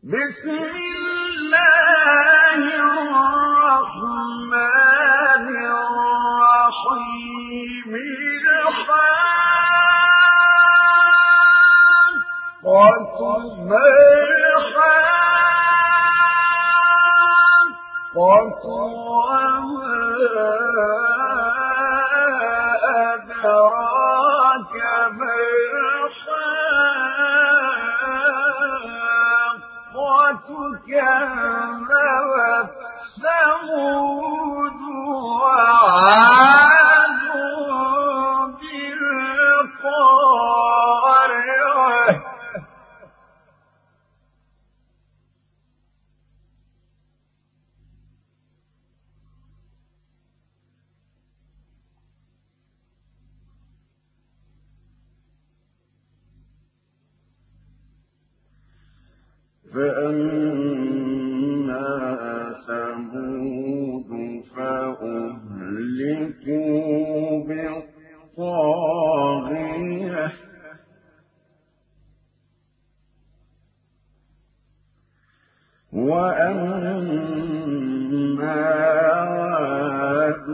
بسم الله الرحمن الرحيم الحاقة وما أدراك ما الحاقة كذبت ثمود وعاد بالقارعة فأما ثمود فأهلكوا بالطاغية وأما عاد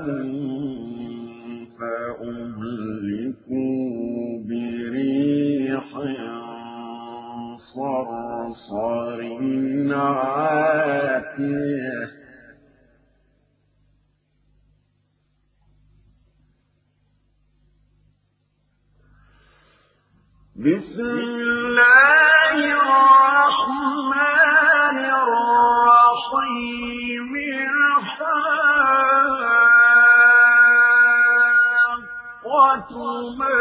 فأهلكوا بريح صرصر عاتية بسم الله الرحمن الرحيم الحاقة ما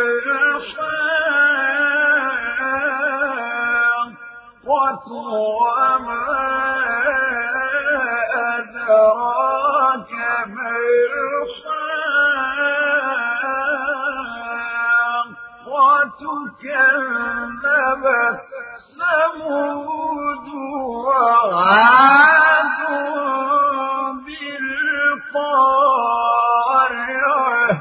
الحاقة وما أدراك ما الحاقة كذبت ثمود وعاد بالقارعة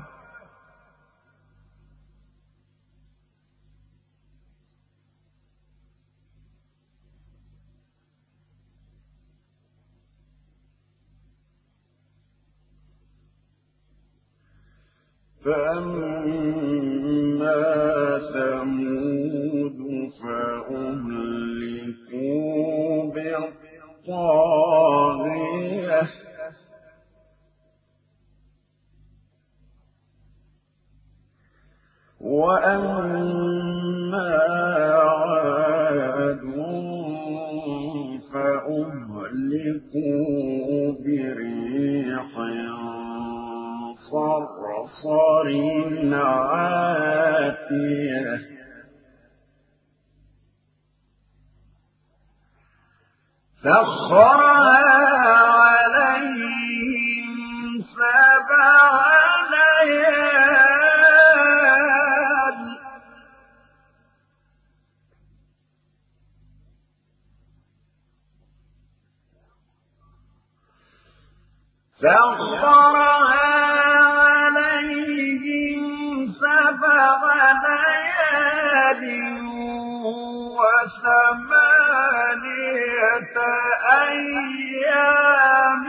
فأما ثمود فأهلكوا بالطاغية وأما عاد فأهلكوا بريح صرصر عاتية سخرها عليهم 7 ليال و8 أيام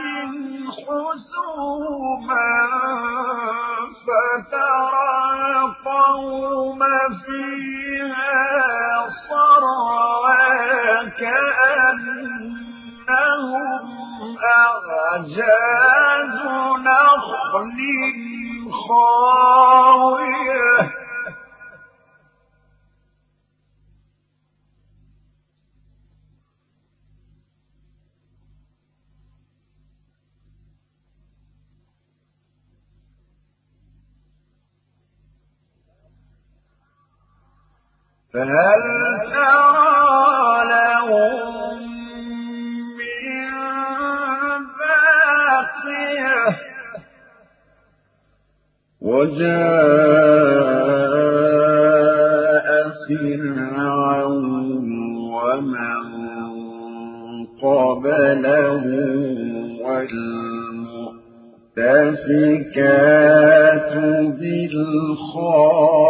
حسوما فترى القوم فيها صرعى كأنهم أعجاز نخل خاوية فهل ترى لهم من باقية وجاء فرعون ومن قبله والمؤتفكات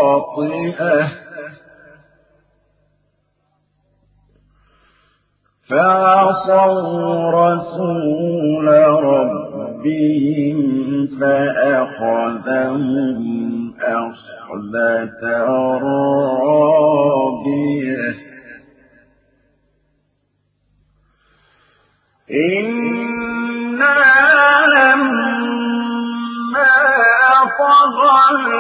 بالخاطئة فعصوا رسول ربهم فأخذهم أخذة رابية إنا لما طغى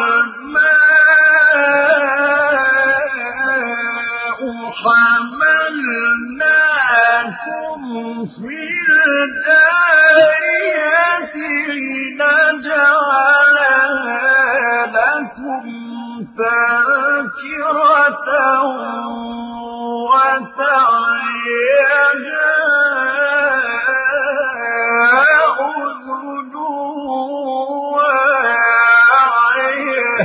الماء حملناكم في الجارية لنجعلها لكم تذكرة وتعيها أذن واعية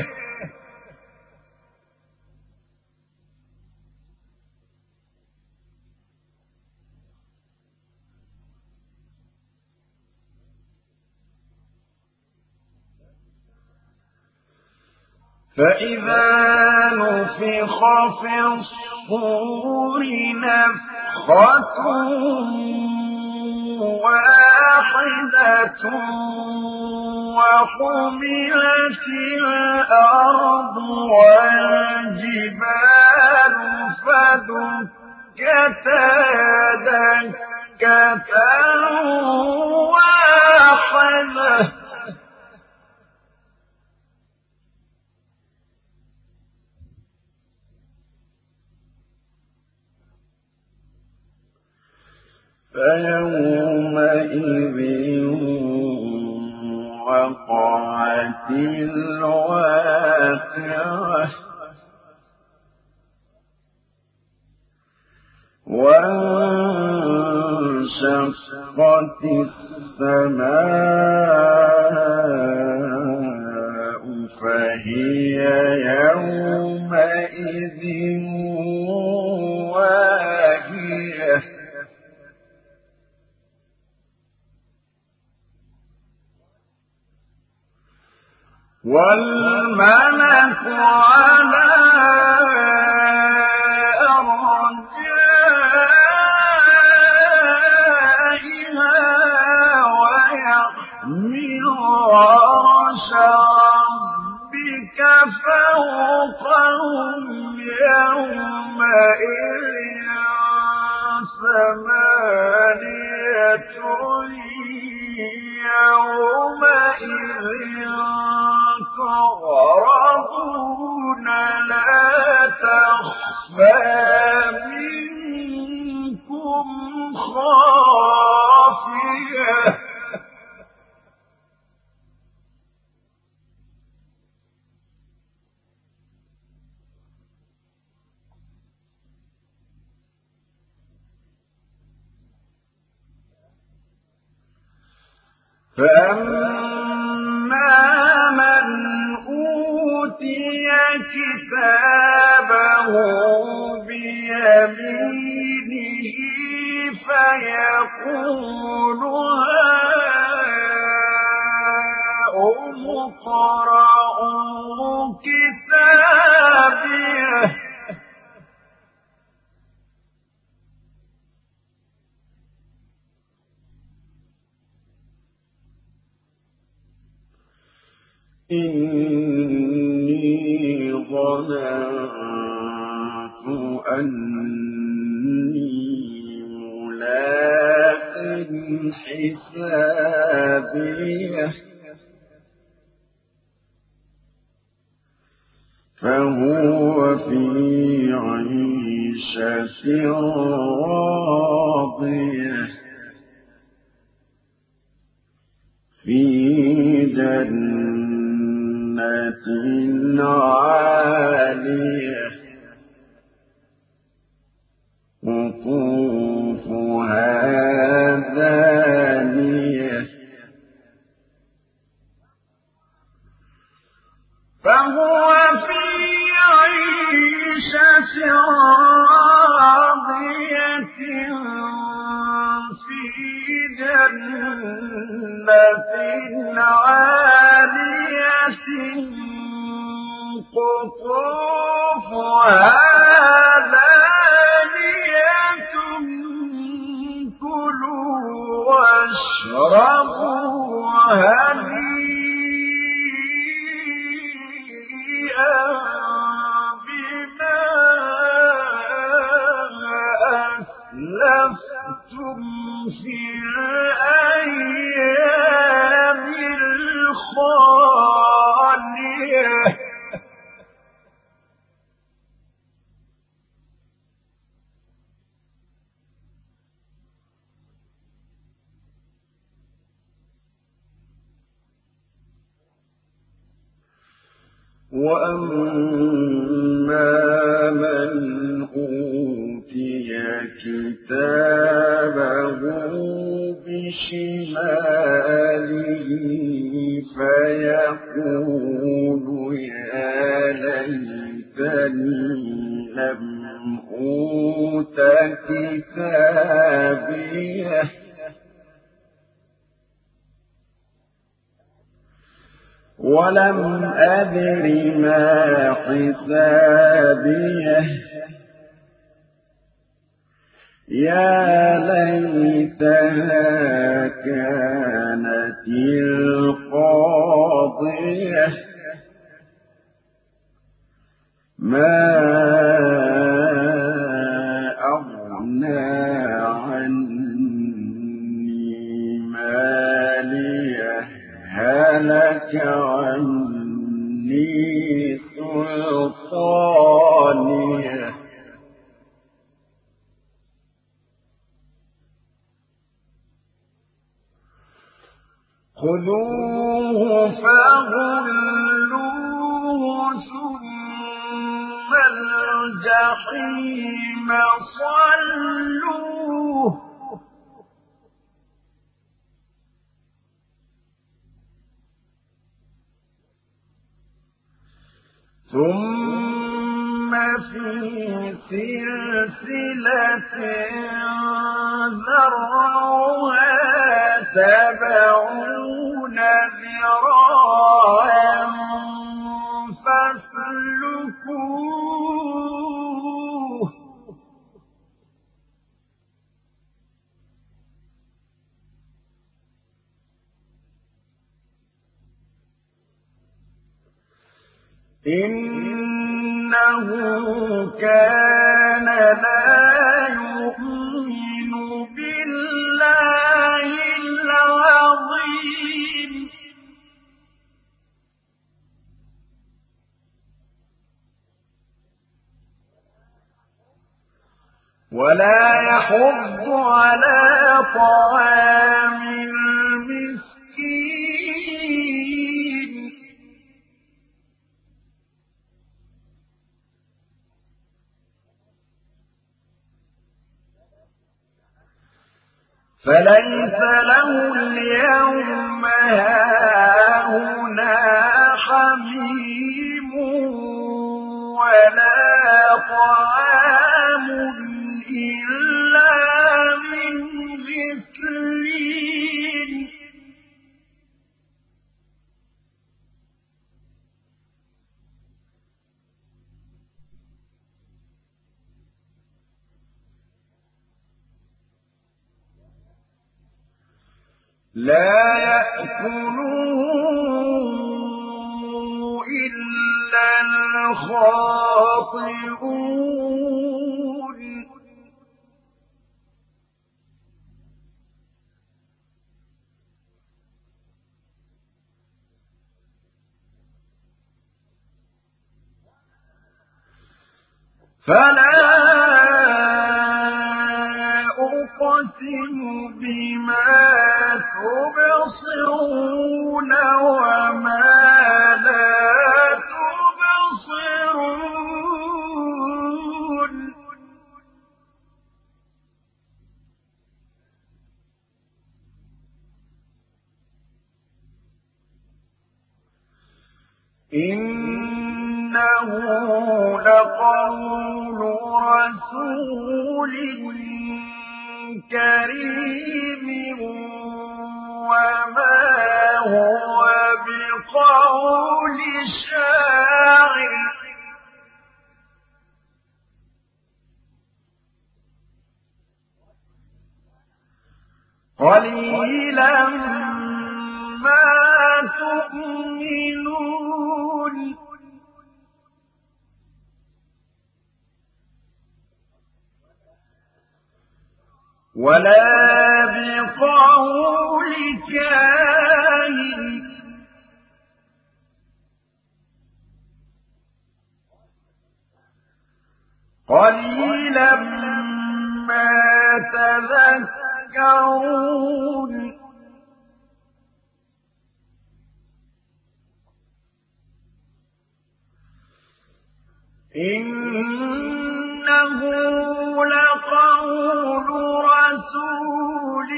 فإذا نفخ في الصور نفخة واحدة وحملت الأرض والجبال فدكتا دكة واحدة فيومئذ وقعت الواقعة وانشقت السماء فهي يومئذ واهية والملك على أرجائها ويحمل عرش ربك فوقهم يومئذ ثمانية يومئذ تعرضون لا تخفى منكم خافية فأما من أوتي كتابه بيمينه فيقول هاؤم اقرءوا كتابيه إني ظننت أني ملاق حسابيه فهو في عيشة راضية في جنة عالية قطوفها دانية فهو في عيشة راضية في جنة عالية قطوفها دانية واشربوا هنيئا بما أسلفتم في الأيام الخالية وأما من أوتي كتابه بشماله فيقول يا ليتني لم أوت كتابيه ولم أدر ما حسابيه يا ليتها كانت القاضية ما أغنى عني ماليه هلك عني سلطانيه خذوه فغلوه ثم الجحيم صلوه ثم في سلسلة ذرعها 70 ذراعا فاسلكوه إنه كان لا يؤمن بالله العظيم ولا يحض على طعام المسكين فليس له اليوم هاهنا حميم ولا طعام إلا من غسلين لا يأكله إلا الخاطئون فلا أقسم بما تبصرون وما لا تبصرون إنه لقول رسول كريم وما هو بقول شاعر قليلا ما تؤمنون ولا بقول كاهن قليلا ما تذكرون إنه لقول رسول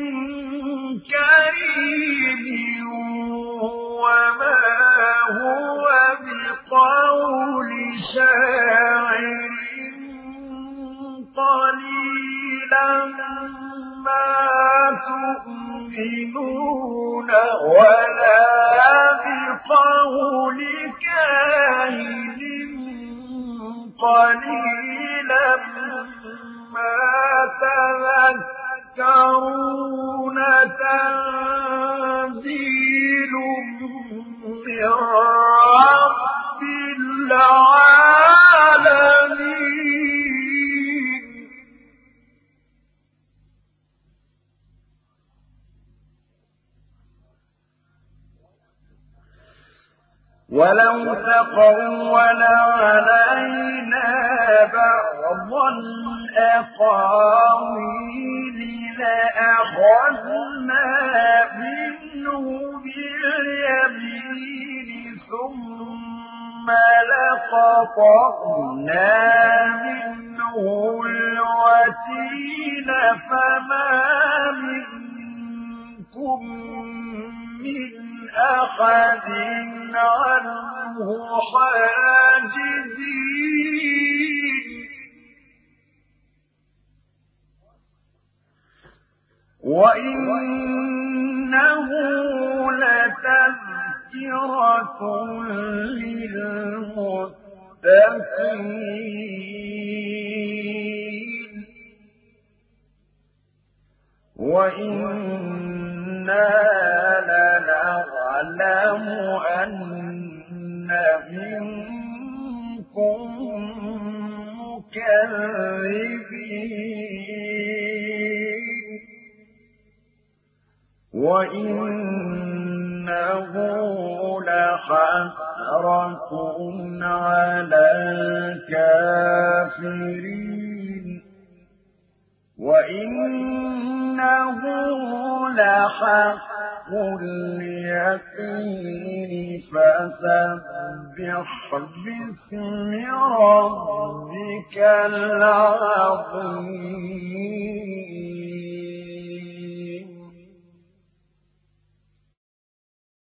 كريم وما هو بقول شاعر قليلا ما تؤمنون ولا بقول كاهن قليلا ما تذكرون تنزيل من رب العالمين ولو تقول علينا بعض الأقاويل لأخذنا منه باليمين ثم لقطعنا منه الوتين فما منكم من أحد عنه حاجزين وإنه لتذكرة للمتقين وإنا لنعلم أن منكم مكذبين وإنه لحسرة على الكافرين وإنه لحق اليقين فسبح باسم ربك العظيم